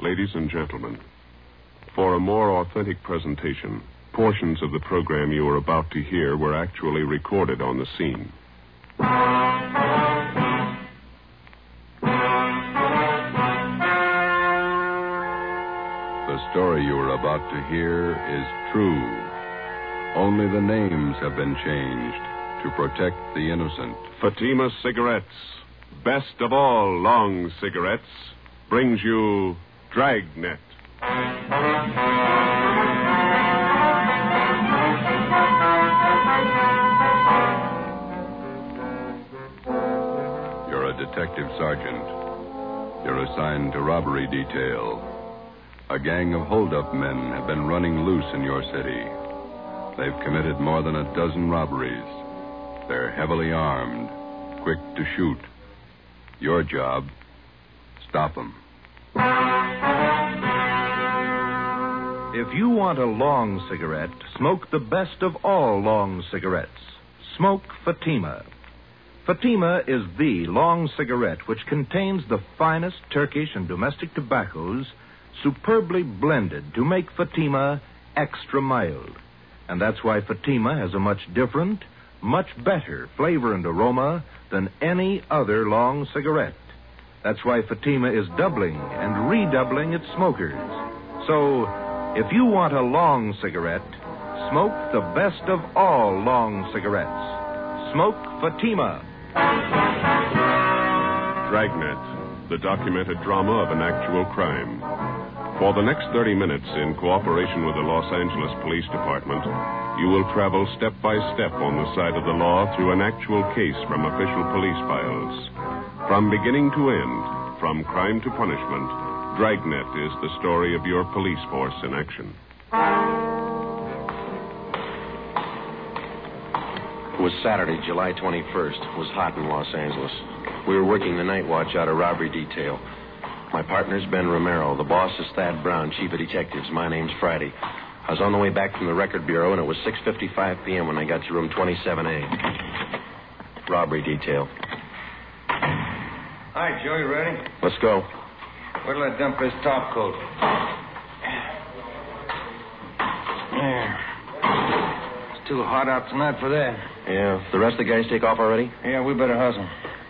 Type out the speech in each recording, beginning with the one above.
Ladies and gentlemen, for a more authentic presentation, portions of the program you are about to hear were actually recorded on the scene. The story you are about to hear is true. Only the names have been changed to protect the innocent. Fatima Cigarettes, best of all long cigarettes, brings you Dragnet. You're a detective sergeant. You're assigned to robbery detail. A gang of hold-up men have been running loose in your city. They've committed more than a dozen robberies. They're heavily armed, quick to shoot. Your job, stop them. If you want a long cigarette, smoke the best of all long cigarettes. Smoke Fatima. Fatima is the long cigarette which contains the finest Turkish and domestic tobaccos superbly blended to make Fatima extra mild. And that's why Fatima has a much different, much better flavor and aroma than any other long cigarette. That's why Fatima is doubling and redoubling its smokers. So, if you want a long cigarette, smoke the best of all long cigarettes. Smoke Fatima. Dragnet, the documented drama of an actual crime. For the next 30 minutes, in cooperation with the Los Angeles Police Department, you will travel step by step on the side of the law through an actual case from official police files. From beginning to end, from crime to punishment, Dragnet is the story of your police force in action. It was Saturday, July 21st. It was hot in Los Angeles. We were working the night watch out of robbery detail. My partner's Ben Romero. The boss is Thad Brown, chief of detectives. My name's Friday. I was on the way back from the record bureau, and it was 6:55 p.m. when I got to room 27A. Robbery detail. Hi, Joe, you ready? Let's go. Where'll I dump this top coat? There. It's too hot out tonight for that. Yeah. The rest of the guys take off already? Yeah, we better hustle.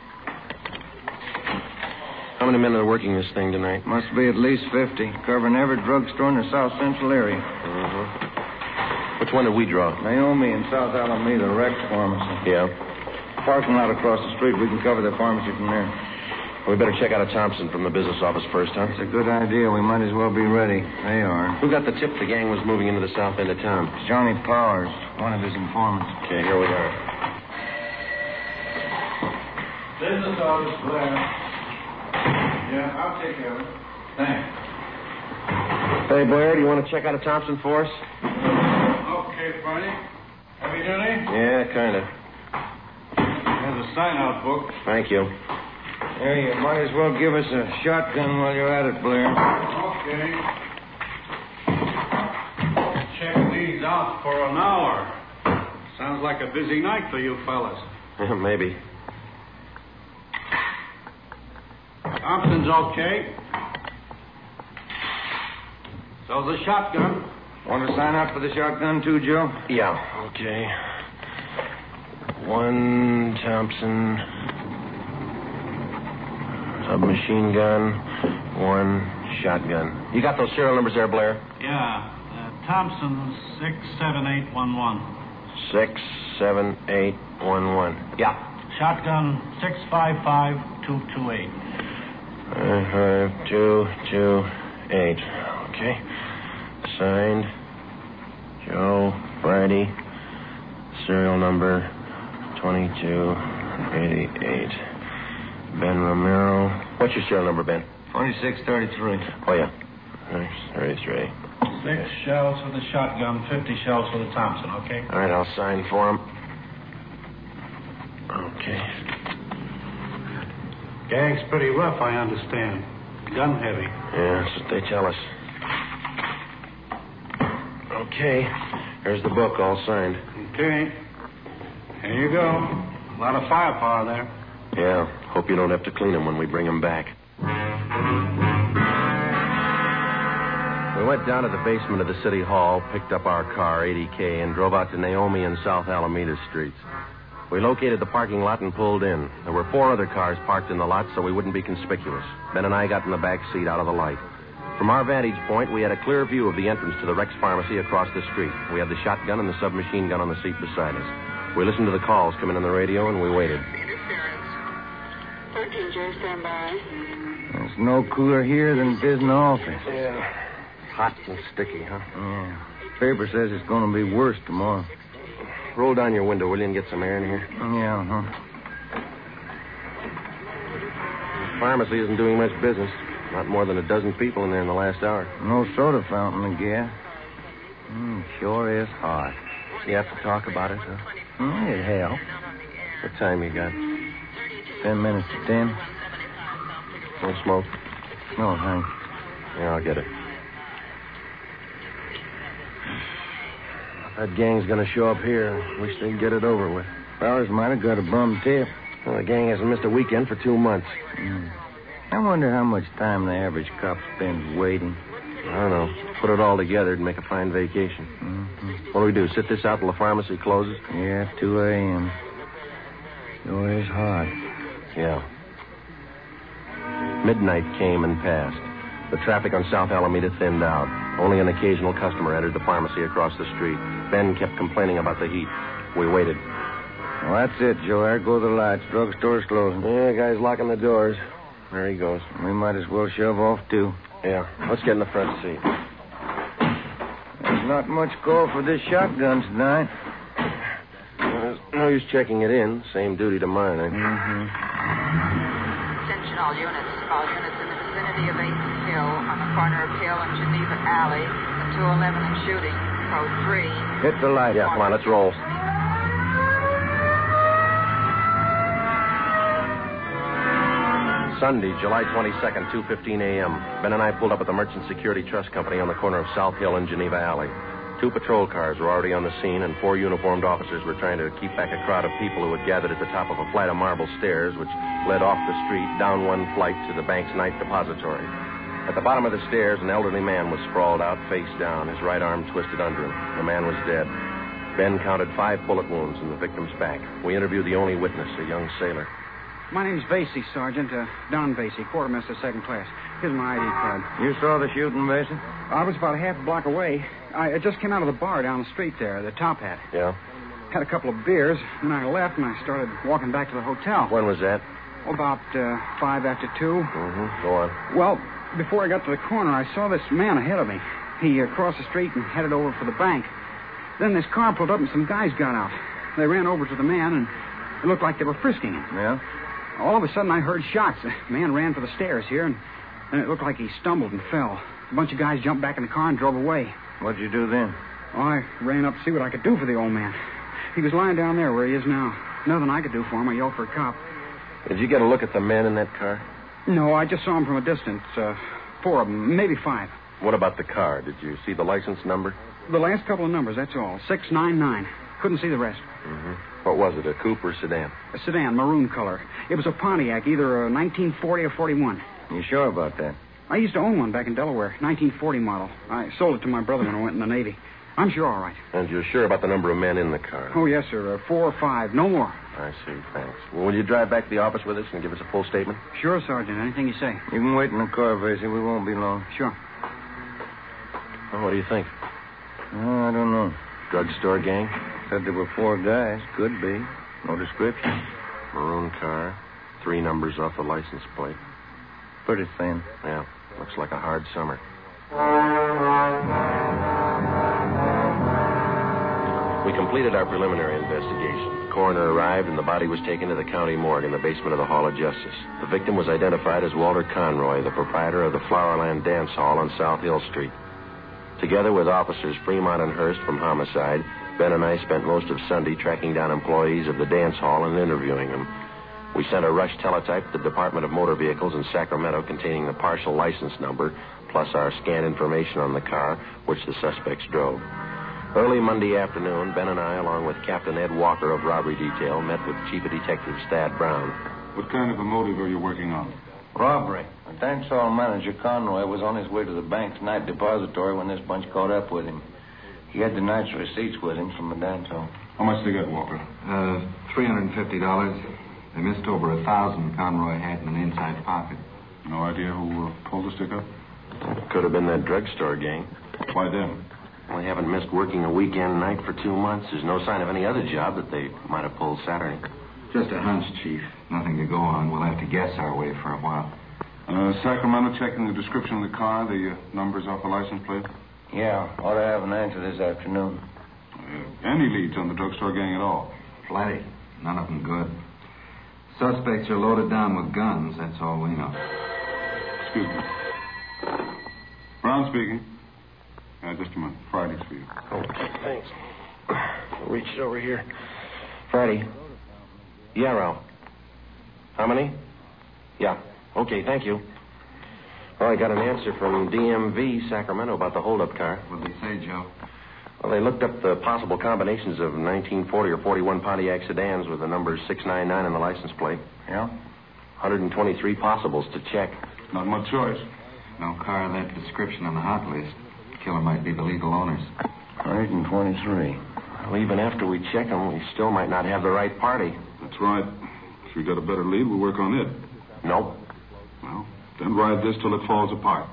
How many men are working this thing tonight? Must be at least 50, covering every drugstore in the South Central area. Which one did we draw? Naomi in South Alameda, Rex Pharmacy. Yeah. Parking lot across the street. We can cover the pharmacy from there. We better check out a Thompson from the business office first, huh? It's a good idea. We might as well be ready. They are. Who got the tip the gang was moving into the south end of town? It's Johnny Powers, one of his informants. Okay, here we are. Business office, Blair. Yeah, I'll take care of it. Thanks. Hey, Blair, do you want to check out a Thompson for us? Okay, Friday. Heavy duty? Yeah, kind of. There's a sign-out book. Thank you. There, you might as well give us a shotgun while you're at it, Blair. Okay. Check these out for an hour. Sounds like a busy night for you fellas. Maybe. Thompson's okay. So's the shotgun. Want to sign out for the shotgun, too, Joe? Yeah, okay. One Thompson submachine gun, one shotgun. You got those serial numbers there, Blair? Yeah. Thompson 67811. 67811. Yeah. Shotgun 655228. 5228. Okay. Signed, Joe Friday. Serial number 2288. Ben Romero. What's your serial number, Ben? 2633. Oh, yeah. 33. 6 shells for the shotgun, 50 shells for the Thompson, okay? All right, I'll sign for him. Okay. Gang's pretty rough, I understand. Gun heavy. Yeah, that's what they tell us. Okay. Here's the book, all signed. Okay. Here you go. A lot of firepower there. Yeah. Hope you don't have to clean them when we bring them back. We went down to the basement of the city hall, picked up our car, 80K, and drove out to Naomi and South Alameda streets. We located the parking lot and pulled in. There were 4 other cars parked in the lot so we wouldn't be conspicuous. Ben and I got in the back seat out of the light. From our vantage point, we had a clear view of the entrance to the Rex Pharmacy across the street. We had the shotgun and the submachine gun on the seat beside us. We listened to the calls coming on the radio, and we waited. Interference. 13, Joe, stand by. There's no cooler here than it is in the office. Yeah. Hot and sticky, huh? Yeah. Paper says it's going to be worse tomorrow. Roll down your window, will you, and get some air in here? Yeah, huh? The pharmacy isn't doing much business. Not more than a dozen people in there in the last hour. No soda fountain, I guess. Sure is hot. You have to talk about it, huh? It helps. What time you got? 10 minutes to 10. No smoke? No, thanks. Yeah, I'll get it. That gang's going to show up here. Wish they'd get it over with. Fellas might have got a bum tip. Well, the gang hasn't missed a weekend for 2 months. I wonder how much time the average cop spends waiting. I don't know. Put it all together, it'd make a fine vacation. What do we do, sit this out till the pharmacy closes? Yeah, 2 a.m. Sure is hot. Yeah. Midnight came and passed. The traffic on South Alameda thinned out. Only an occasional customer entered the pharmacy across the street. Ben kept complaining about the heat. We waited. Well, that's it, Joe. There go the lights. Drugstore's closing. Yeah, the guy's locking the doors. There he goes. We might as well shove off, too. Yeah, let's get in the front seat. There's not much call for this shotgun tonight. There's no use checking it in. Same duty to mine, eh? Attention all units. All units in the vicinity of 8th Hill on the corner of Hill and Geneva Alley. The 211 and shooting. Code 3. Hit the light. Yeah, come on, let's roll. Sunday, July 22nd, 2:15 a.m. Ben and I pulled up at the Merchant Security Trust Company on the corner of South Hill and Geneva Alley. 2 patrol cars were already on the scene, and 4 uniformed officers were trying to keep back a crowd of people who had gathered at the top of a flight of marble stairs which led off the street, down one flight to the bank's night depository. At the bottom of the stairs, an elderly man was sprawled out, face down, his right arm twisted under him. The man was dead. Ben counted 5 bullet wounds in the victim's back. We interviewed the only witness, a young sailor. My name's Vasey, Sergeant. Don Vasey, quartermaster, 2nd class. Here's my ID card. You saw the shooting, Vasey? I was about a half a block away. I just came out of the bar down the street there, the Top Hat. Yeah? Had a couple of beers, and I left, and I started walking back to the hotel. When was that? About 5 after 2. Go on. Well, before I got to the corner, I saw this man ahead of me. He crossed the street and headed over for the bank. Then this car pulled up, and some guys got out. They ran over to the man, and it looked like they were frisking him. Yeah? All of a sudden, I heard shots. The man ran for the stairs here, and then it looked like he stumbled and fell. A bunch of guys jumped back in the car and drove away. What'd you do then? Oh, I ran up to see what I could do for the old man. He was lying down there where he is now. Nothing I could do for him. I yelled for a cop. Did you get a look at the men in that car? No, I just saw him from a distance. 4 of them, maybe 5. What about the car? Did you see the license number? The last couple of numbers, that's all. 699. Couldn't see the rest. What was it, a coupe or sedan? A sedan, maroon color. It was a Pontiac, either a 1940 or 41. You sure about that? I used to own one back in Delaware, 1940 model. I sold it to my brother when I went in the Navy. I'm sure all right. And you're sure about the number of men in the car? Oh, yes, sir. 4 or 5, no more. I see, thanks. Well, will you drive back to the office with us and give us a full statement? Sure, Sergeant. Anything you say. You can wait in the car, Vasey. We won't be long. Sure. Well, what do you think? I don't know. Drugstore gang? Said there were 4 guys. Could be. No description. Maroon car. 3 numbers off the license plate. Pretty thin. Yeah, looks like a hard summer. We completed our preliminary investigation. The coroner arrived, and the body was taken to the county morgue in the basement of the Hall of Justice. The victim was identified as Walter Conroy, the proprietor of the Flowerland Dance Hall on South Hill Street. Together with officers Fremont and Hurst from Homicide, Ben and I spent most of Sunday tracking down employees of the dance hall and interviewing them. We sent a rush teletype to the Department of Motor Vehicles in Sacramento containing the partial license number, plus our scanned information on the car, which the suspects drove. Early Monday afternoon, Ben and I, along with Captain Ed Walker of Robbery Detail, met with Chief of Detectives Thad Brown. What kind of a motive are you working on? Robbery. A dance hall manager, Conroy, was on his way to the bank's night depository when this bunch caught up with him. He had the night's receipts with him from the dance hall. How much they get, Walker? $350. They missed over 1,000 Conroy had in an inside pocket. No idea who pulled the stick-up? It could have been that drugstore gang. Why them? Well, they haven't missed working a weekend night for 2 months. There's no sign of any other job that they might have pulled Saturday. Just a hunch, Chief. Nothing to go on. We'll have to guess our way for a while. Sacramento checking the description of the car, the numbers off the license plate? Yeah, ought to have an answer this afternoon. Any leads on the drugstore gang at all? Plenty. None of them good. Suspects are loaded down with guns. That's all we know. Excuse me. Brown speaking. Just a minute. Friday's for you. Oh, thanks. Reach it over here. Friday. Yeah, Ralph. How many? Yeah. Okay, thank you. Well, I got an answer from DMV Sacramento about the holdup car. What'd they say, Joe? Well, they looked up the possible combinations of 1940 or 41 Pontiac sedans with the numbers 699 on the license plate. Yeah? 123 possibles to check. Not much choice. No car of that description on the hot list. Killer might be the legal owners. 123. Well, even after we check them, we still might not have the right party. That's right. If we got a better lead, we'll work on it. Nope. Well, then ride this till it falls apart.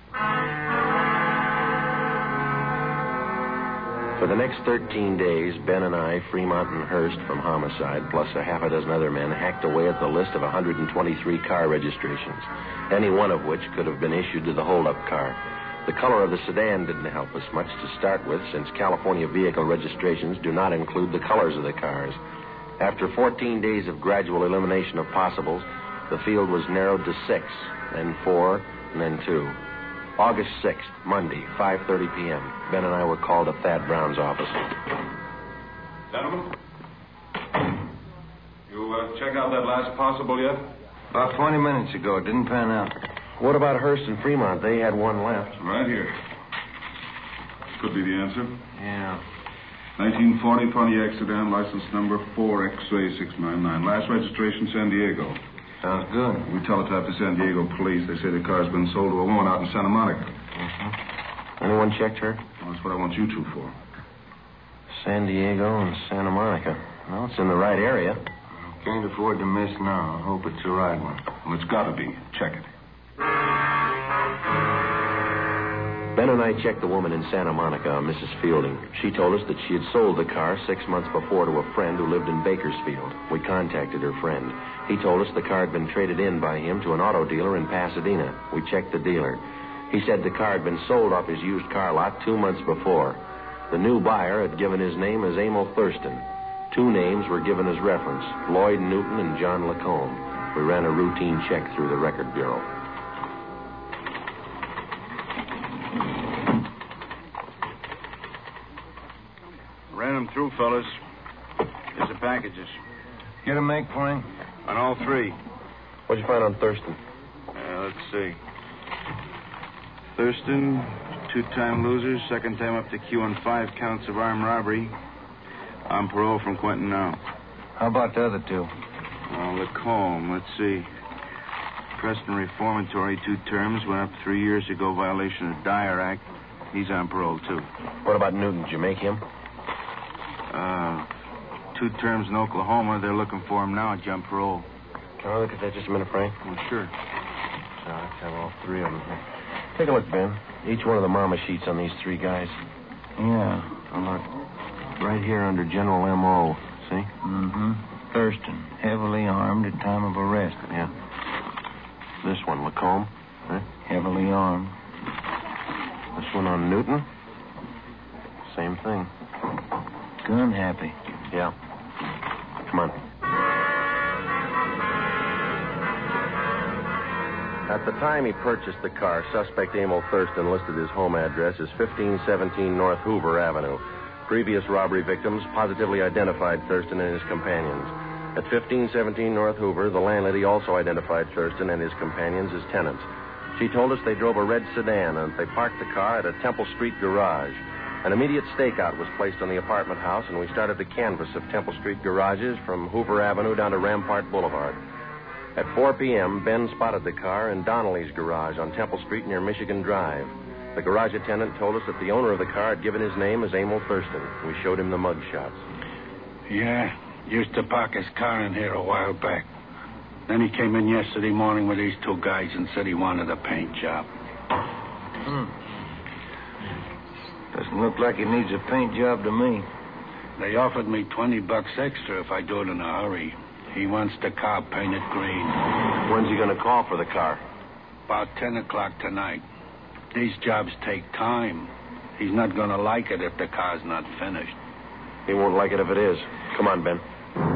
For the next 13 days, Ben and I, Fremont and Hurst from homicide, plus a half a dozen other men, hacked away at the list of 123 car registrations, any one of which could have been issued to the holdup car. The color of the sedan didn't help us much to start with, since California vehicle registrations do not include the colors of the cars. After 14 days of gradual elimination of possibles, the field was narrowed to 6, then 4, and then 2. August 6th, Monday, 5:30 p.m. Ben and I were called to Thad Brown's office. Gentlemen, you check out that last possible yet? About 20 minutes ago. It didn't pan out. What about Hurst and Fremont? They had one left. Right here. Could be the answer. Yeah. 1940 Pontiac sedan, license number 4X-ray 699. Last registration, San Diego. Sounds good. We teletyped to San Diego police. They say the car's been sold to a woman out in Santa Monica. Anyone checked her? Well, that's what I want you two for. San Diego and Santa Monica. Well, it's in the right area. Can't afford to miss now. I hope it's the right one. Well, it's got to be. Check it. Ben and I checked the woman in Santa Monica, Mrs. Fielding. She told us that she had sold the car 6 months before to a friend who lived in Bakersfield. We contacted her friend. He told us the car had been traded in by him to an auto dealer in Pasadena. We checked the dealer. He said the car had been sold off his used car lot 2 months before. The new buyer had given his name as Emil Thurston. 2 names were given as reference, Lloyd Newton and John Lacombe. We ran a routine check through the record bureau. Ran them through, fellas. Here's the packages. Get a make for him? On all 3. What'd you find on Thurston? Let's see. Thurston, 2-time loser, second time up to Q on 5 counts of armed robbery. On parole from Quentin now. How about the other 2? Lacombe, let's see. Preston reformatory, 2 terms, went up 3 years ago, violation of Dyer Act. He's on parole, too. What about Newton? Did you make him? 2 terms in Oklahoma. They're looking for him now at jump parole. Can I look at that just a minute, Frank? Well, sure. So I have all 3 of them here. Take a look, Ben. Each one of the mama sheets on these 3 guys. Yeah. Now look. Right here under General M.O. See? Mm-hmm. Thurston, heavily armed at time of arrest. Yeah. This one, Lacombe. Huh? Heavily armed. This one on Newton. Same thing. Gun happy. Yeah. Come on. At the time he purchased the car, suspect Emil Thurston listed his home address as 1517 North Hoover Avenue. Previous robbery victims positively identified Thurston and his companions. At 1517 North Hoover, the landlady also identified Thurston and his companions as tenants. She told us they drove a red sedan and they parked the car at a Temple Street garage. An immediate stakeout was placed on the apartment house, and we started the canvass of Temple Street garages from Hoover Avenue down to Rampart Boulevard. At 4 p.m., Ben spotted the car in Donnelly's garage on Temple Street near Michigan Drive. The garage attendant told us that the owner of the car had given his name as Emil Thurston. We showed him the mug shots. Yeah, used to park his car in here a while back. Then he came in yesterday morning with these two guys and said he wanted a paint job. Doesn't look like he needs a paint job to me. They offered me $20 extra if I do it in a hurry. He wants the car painted green. When's he going to call for the car? About 10 o'clock tonight. These jobs take time. He's not going to like it if the car's not finished. He won't like it if it is. Come on, Ben.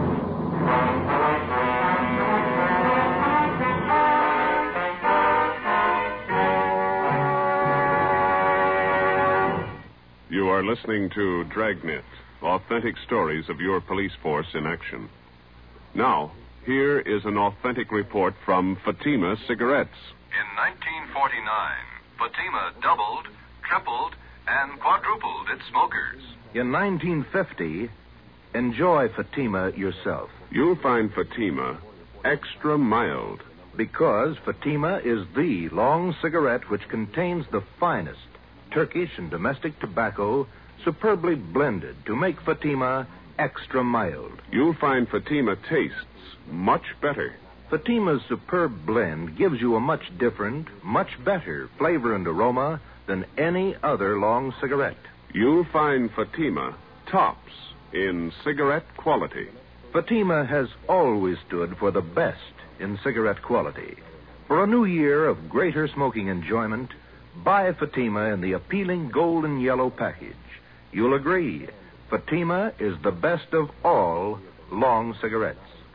You are listening to Dragnet, authentic stories of your police force in action. Now, here is an authentic report from Fatima Cigarettes. In 1949, Fatima doubled, tripled, and quadrupled its smokers. In 1950, enjoy Fatima yourself. You'll find Fatima extra mild. Because Fatima is the long cigarette which contains the finest Turkish and domestic tobacco superbly blended to make Fatima extra mild. You'll find Fatima tastes much better. Fatima's superb blend gives you a much different, much better flavor and aroma than any other long cigarette. You'll find Fatima tops in cigarette quality. Fatima has always stood for the best in cigarette quality. For a new year of greater smoking enjoyment, buy Fatima in the appealing golden yellow package. You'll agree, Fatima is the best of all long cigarettes.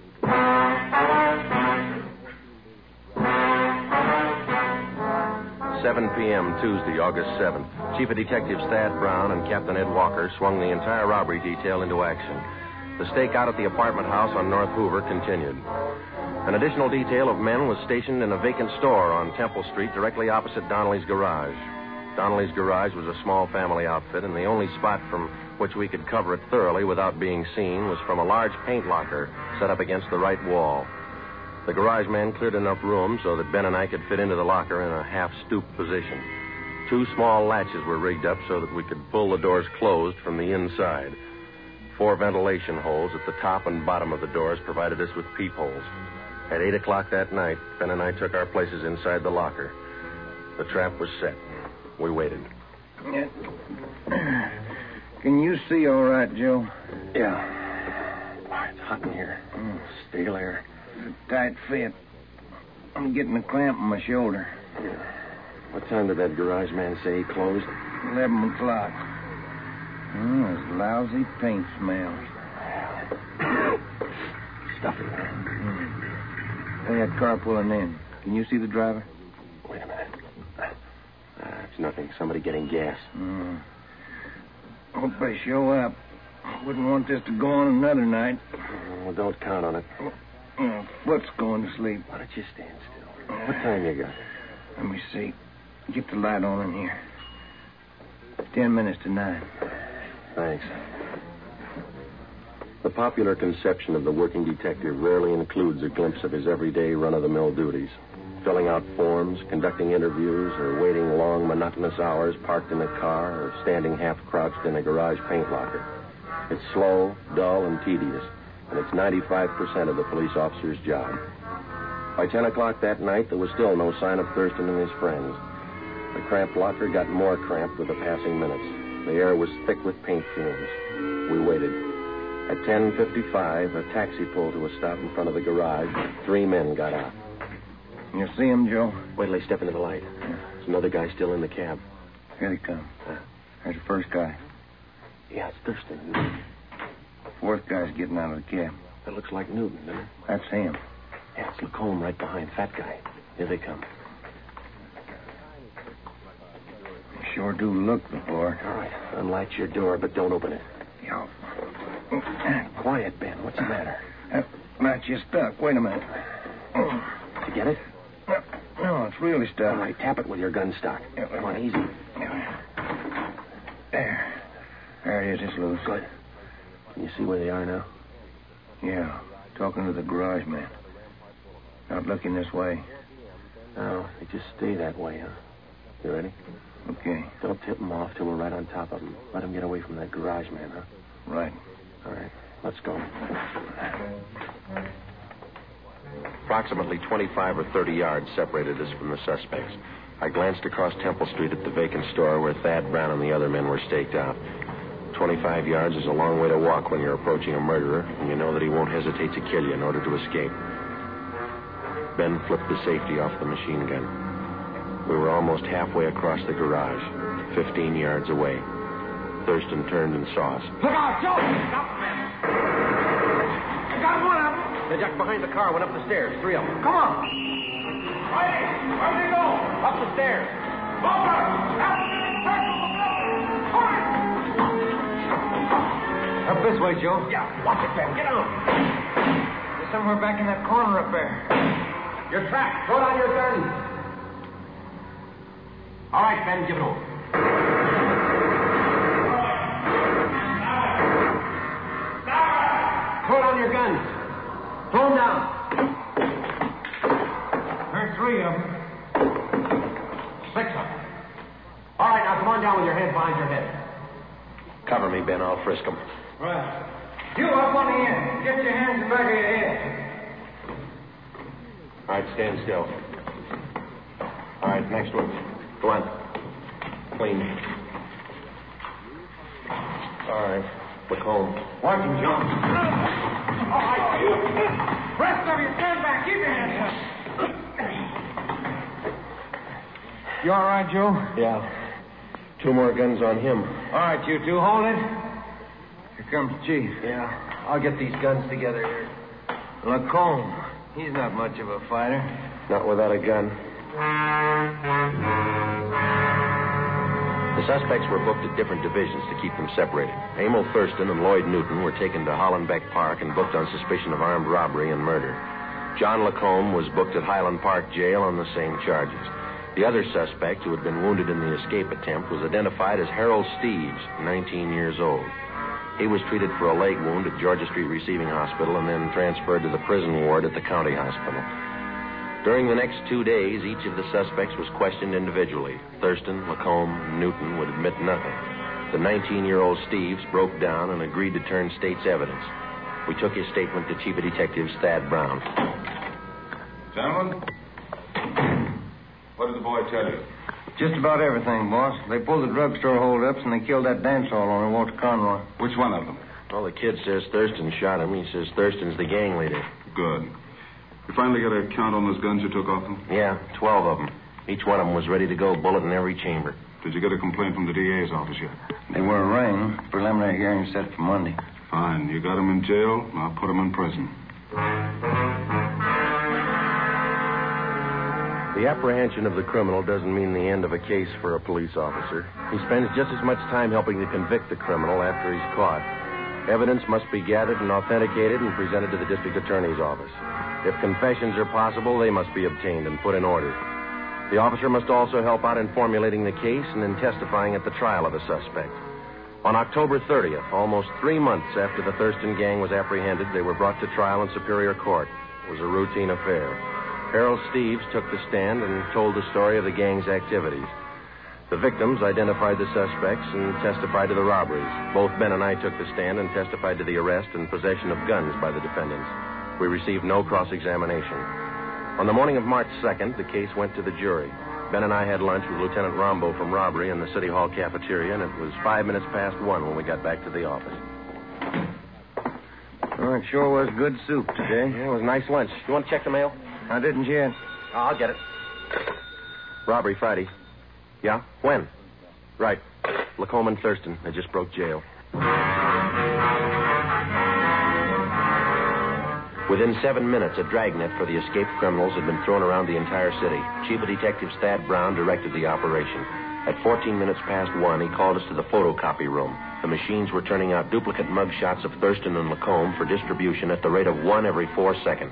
7 p.m. Tuesday, August 7th. Chief of Detectives Thad Brown and Captain Ed Walker swung the entire robbery detail into action. The stakeout at the apartment house on North Hoover continued. An additional detail of men was stationed in a vacant store on Temple Street directly opposite Donnelly's garage. Donnelly's garage was a small family outfit, and the only spot from which we could cover it thoroughly without being seen was from a large paint locker set up against the right wall. The garage man cleared enough room so that Ben and I could fit into the locker in a half-stooped position. 2 small latches were rigged up so that we could pull the doors closed from the inside. 4 ventilation holes at the top and bottom of the doors provided us with peepholes. At 8 o'clock that night, Ben and I took our places inside the locker. The trap was set. We waited. Can you see all right, Joe? Yeah. It's hot in here. Stale air. It's a tight fit. I'm getting a cramp in my shoulder. What time did that garage man say he closed? 11 o'clock. There's lousy paint smells. Stuffy. They had car pulling in. Can you see the driver? Wait a minute. It's nothing. Somebody getting gas. Hope they show up. Wouldn't want this to go on another night. Well, don't count on it. Foot's going to sleep. Why don't you stand still? What time you got? Let me see. Get the light on in here. 10 minutes to 9. Thanks. The popular conception of the working detective rarely includes a glimpse of his everyday run-of-the-mill duties. Filling out forms, conducting interviews, or waiting long, monotonous hours parked in a car or standing half-crouched in a garage paint locker. It's slow, dull, and tedious, and it's 95% of the police officer's job. By 10 o'clock that night, there was still no sign of Thurston and his friends. The cramped locker got more cramped with the passing minutes. The air was thick with paint fumes. We waited. At 10:55, a taxi pulled to a stop in front of the garage. 3 men got out. You see him, Joe? Wait till they step into the light. There's another guy still in the cab. Here they come. There's the first guy. Yeah, it's Thurston. 4th guy's getting out of the cab. That looks like Newton, doesn't it? That's him. Yeah, it's Lacombe right behind. Fat guy. Here they come. Sure do look the part. All right. Unlatch your door, but don't open it. Yeah. Quiet, Ben. What's the matter? Latch is stuck. Wait a minute. Did you get it? No, it's really stuck. All right, tap it with your gun stock. Come on, easy. There it is. It's loose. Good. Can you see where they are now? Yeah. Talking to the garage man. Not looking this way. Now, they just stay that way, huh? You ready? Okay. Don't tip them off till we're right on top of them. Let them get away from that garage man, huh? Right. All right, let's go. Approximately 25 or 30 yards separated us from the suspects. I glanced across Temple Street at the vacant store where Thad Brown and the other men were staked out. 25 yards is a long way to walk when you're approaching a murderer, and you know that he won't hesitate to kill you in order to escape. Ben flipped the safety off the machine gun. We were almost halfway across the garage, 15 yards away. Thurston turned and saw us. Look out, Joe! Stop, man! I got one of them. They ducked behind the car, went up the stairs, 3 of them. Come on. Righty, where'd they go? Up the stairs. Over! After the circle of building! Hurry! Up this way, Joe. Yeah, watch it, Ben. Get on. They're somewhere back in that corner up there. You're trapped. Throw down your gun. All right, Ben, give it over. Throw down your guns. Throw them down. Heard 3 of them. 6 of them. All right, now come on down with your head behind your head. Cover me, Ben. I'll frisk them. Right. You up on the end. Get your hands in the back of your head. All right, stand still. All right, next one. Go on. Clean. All right, look home. Watch him, John. All right. Rest of you, stand back. Keep your hands up. You all right, Joe? Yeah. 2 more guns on him. All right, you two, hold it. Here comes the chief. Yeah, I'll get these guns together here. Lacombe. He's not much of a fighter. Not without a gun. The suspects were booked at different divisions to keep them separated. Emil Thurston and Lloyd Newton were taken to Hollenbeck Park and booked on suspicion of armed robbery and murder. John Lacombe was booked at Highland Park Jail on the same charges. The other suspect, who had been wounded in the escape attempt, was identified as Harold Steves, 19 years old. He was treated for a leg wound at Georgia Street Receiving Hospital and then transferred to the prison ward at the county hospital. During the next 2 days, each of the suspects was questioned individually. Thurston, Lacombe, and Newton would admit nothing. The 19-year-old Steves broke down and agreed to turn state's evidence. We took his statement to Chief of Detectives Thad Brown. Gentlemen, what did the boy tell you? Just about everything, boss. They pulled the drugstore holdups and they killed that dance hall owner, Walter Conroy. Which one of them? Well, the kid says Thurston shot him. He says Thurston's the gang leader. Good. You finally got a count on those guns you took off them? Yeah, 12 of them. Each one of them was ready to go, bullet in every chamber. Did you get a complaint from the DA's office yet? They were arraigned. Preliminary hearing set for Monday. Fine. You got them in jail. I'll put them in prison. The apprehension of the criminal doesn't mean the end of a case for a police officer. He spends just as much time helping to convict the criminal after he's caught. Evidence must be gathered and authenticated and presented to the district attorney's office. If confessions are possible, they must be obtained and put in order. The officer must also help out in formulating the case and in testifying at the trial of a suspect. On October 30th, almost 3 months after the Thurston gang was apprehended, they were brought to trial in Superior Court. It was a routine affair. Harold Steves took the stand and told the story of the gang's activities. The victims identified the suspects and testified to the robberies. Both Ben and I took the stand and testified to the arrest and possession of guns by the defendants. We received no cross-examination. On the morning of March 2nd, the case went to the jury. Ben and I had lunch with Lieutenant Rombo from robbery in the City Hall cafeteria, and it was 5 minutes past 1 when we got back to the office. Oh, it sure was good soup today. Yeah, it was a nice lunch. You want to check the mail? I didn't yet. Oh, I'll get it. Robbery Friday. Yeah? When? Right. Lacombe and Thurston. They just broke jail. Within 7 minutes, a dragnet for the escaped criminals had been thrown around the entire city. Chief of Detectives Thad Brown directed the operation. At 14 minutes past 1, he called us to the photocopy room. The machines were turning out duplicate mug shots of Thurston and Lacombe for distribution at the rate of 1 every 4 seconds.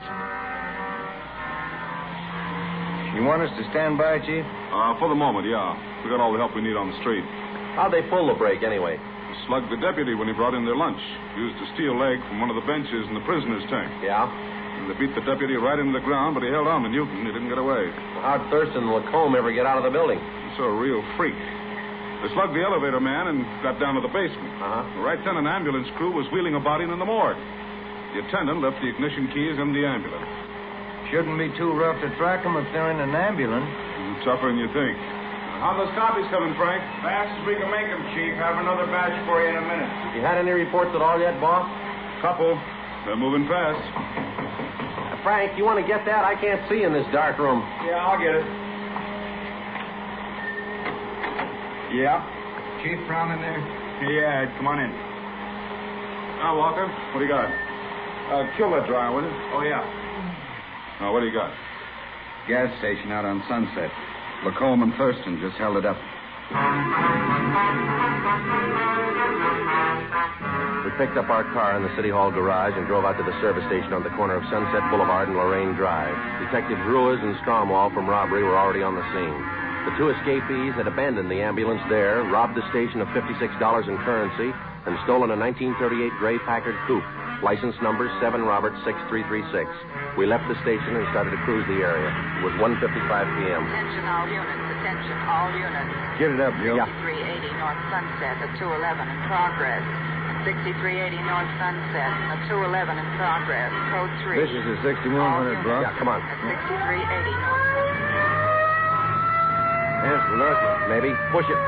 You want us to stand by, Chief? For the moment, yeah. We got all the help we need on the street. How'd they pull the break, anyway? Slugged the deputy when he brought in their lunch. Used a steel leg from one of the benches in the prisoner's tank. Yeah? They beat the deputy right into the ground, but he held on to Newton. He didn't get away. How'd Thurston and Lacombe ever get out of the building? He's a real freak. They slugged the elevator man and got down to the basement. The right then, an ambulance crew was wheeling a body into the morgue. The attendant left the ignition keys in the ambulance. Shouldn't be too rough to track them if they're in an ambulance. Tougher than you think. How those copies coming, Frank? Fast as we can make them, Chief. Have another batch for you in a minute. You had any reports at all yet, boss? Couple. They're moving fast. Frank, you want to get that? I can't see in this dark room. Yeah, I'll get it. Yeah? Chief Brown in there? Yeah, come on in. Now, Walker, what do you got? Kill that dryer, will you? Oh, yeah. Now, what do you got? Gas station out on Sunset. Lacombe and Thurston just held it up. We picked up our car in the City Hall garage and drove out to the service station on the corner of Sunset Boulevard and Lorraine Drive. Detectives Ruiz and Stromwall from robbery were already on the scene. The two escapees had abandoned the ambulance there, robbed the station of $56 in currency, and stolen a 1938 gray Packard coupe, license number 7 Robert 6336. We left the station and started to cruise the area. It was 1:55 p.m. Attention all units, attention all units. Get it up, Joe. 6380 North Sunset at 211 in progress. 6380 North Sunset at 211 in progress. Code 3. This is the 6100 block. Yeah, come on. At 6380 North Sunset. Yes, look. Maybe. Push it.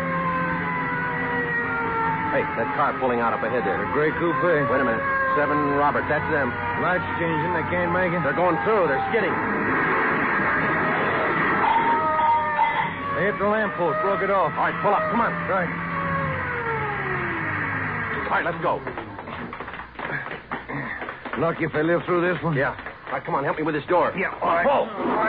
Hey, that car pulling out up ahead there. A gray coupe. Wait a minute. 7 Robert, that's them. Lights changing. They can't make it. They're going through. They're skidding. They hit the lamppost. Broke it off. All right, pull up. Come on. Right. All right, let's go. Lucky if they live through this one. Yeah. All right, come on. Help me with this door. Yeah, all right. Pull. All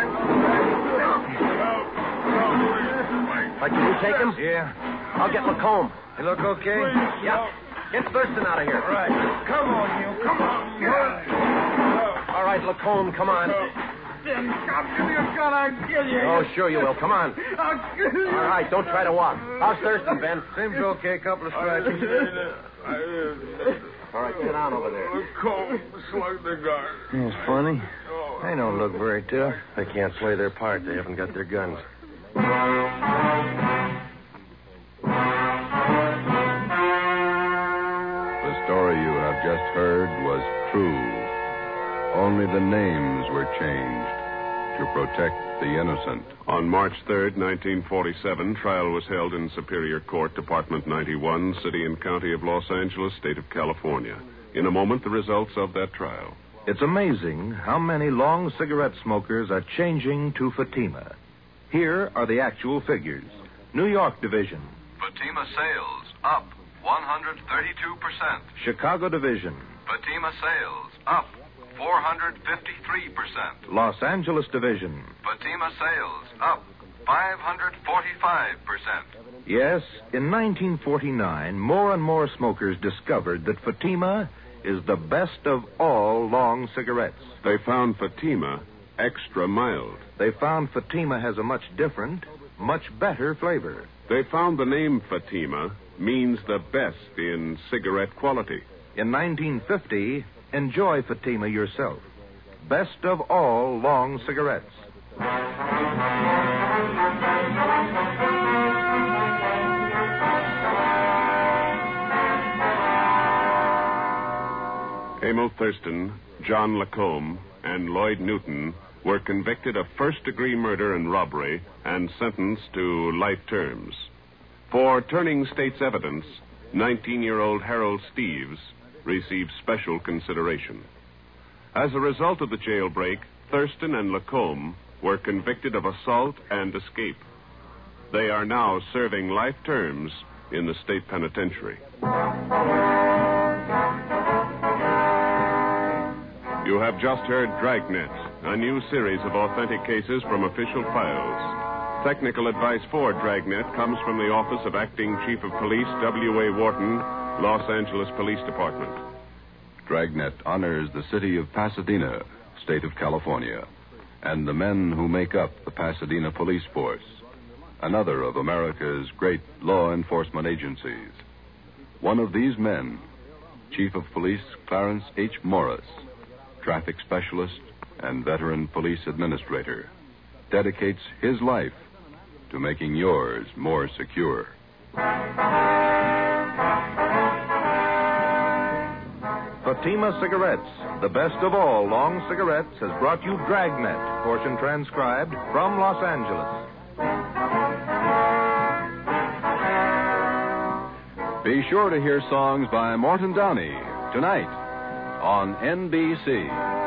right, can you take him? Yeah. I'll get Lacombe. You look okay? Yeah. Get Thurston out of here. All right. Come on, you. Come on. Get out. All right, Lacombe, come on. Then stop. Give me a gun. I'll kill you. Oh, sure you will. Come on. I'll kill you. All right, don't try to walk. How's Thurston, Ben? Seems okay. Couple of scratches. All right, sit down over there. Lacombe slugged the guard. It's funny. They don't look very tough. They can't play their part. They haven't got their guns. The story you have just heard was true. Only the names were changed to protect the innocent. On March 3rd, 1947, trial was held in Superior Court, Department 91, City and County of Los Angeles, State of California. In a moment, the results of that trial. It's amazing how many long cigarette smokers are changing to Fatima. Here are the actual figures. New York Division. Fatima sales up 132%. Chicago Division. Fatima sales up 453%. Los Angeles Division. Fatima sales up 545%. Yes, in 1949, more and more smokers discovered that Fatima is the best of all long cigarettes. They found Fatima extra mild. They found Fatima has a much different, much better flavor. They found the name Fatima means the best in cigarette quality. In 1950, enjoy Fatima yourself. Best of all long cigarettes. Emil Thurston, John Lacombe, and Lloyd Newton were convicted of first-degree murder and robbery and sentenced to life terms. For turning state's evidence, 19-year-old Harold Steves received special consideration. As a result of the jailbreak, Thurston and Lacombe were convicted of assault and escape. They are now serving life terms in the state penitentiary. You have just heard Dragnet, a new series of authentic cases from official files. Technical advice for Dragnet comes from the Office of Acting Chief of Police W.A. Wharton, Los Angeles Police Department. Dragnet honors the city of Pasadena, state of California, and the men who make up the Pasadena Police Force, another of America's great law enforcement agencies. One of these men, Chief of Police Clarence H. Morris, traffic specialist, and veteran police administrator, dedicates his life to making yours more secure. Fatima Cigarettes, the best of all long cigarettes, has brought you Dragnet, portion transcribed from Los Angeles. Be sure to hear songs by Morton Downey tonight on NBC.